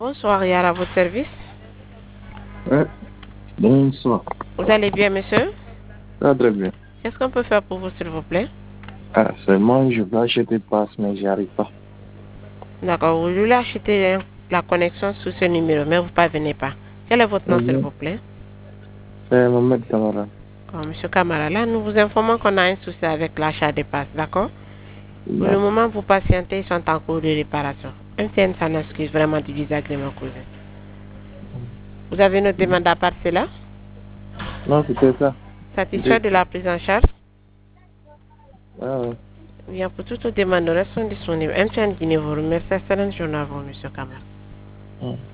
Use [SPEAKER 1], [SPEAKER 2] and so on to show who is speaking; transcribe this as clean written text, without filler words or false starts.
[SPEAKER 1] Bonsoir, Yara, à votre service.
[SPEAKER 2] Bonsoir.
[SPEAKER 1] Vous allez bien, monsieur?
[SPEAKER 2] Ça va très bien.
[SPEAKER 1] Qu'est-ce qu'on peut faire pour vous, s'il vous plaît?
[SPEAKER 2] Seulement, je veux acheter passe, mais j'y arrive pas.
[SPEAKER 1] D'accord, vous voulez acheter la connexion sous ce numéro, mais vous ne parvenez pas. Quel est votre nom, s'il vous plaît?
[SPEAKER 2] C'est Mohamed Kamara.
[SPEAKER 1] Monsieur Kamara, là, nous vous informons qu'on a un souci avec l'achat des passes, d'accord? Pour le
[SPEAKER 2] D'accord.
[SPEAKER 1] moment, vous patientez, ils sont en cours de réparation. MTN s'en excuse vraiment du désagrément causé. Vous avez une demande à part cela?
[SPEAKER 2] Non, c'était ça.
[SPEAKER 1] Satisfait de la prise en charge?
[SPEAKER 2] Ouais.
[SPEAKER 1] Bien, pour toute demande, nous restons disponibles. MTN Guinée vous remercie. Excellente journée à vous, monsieur Kamara.
[SPEAKER 2] Ouais.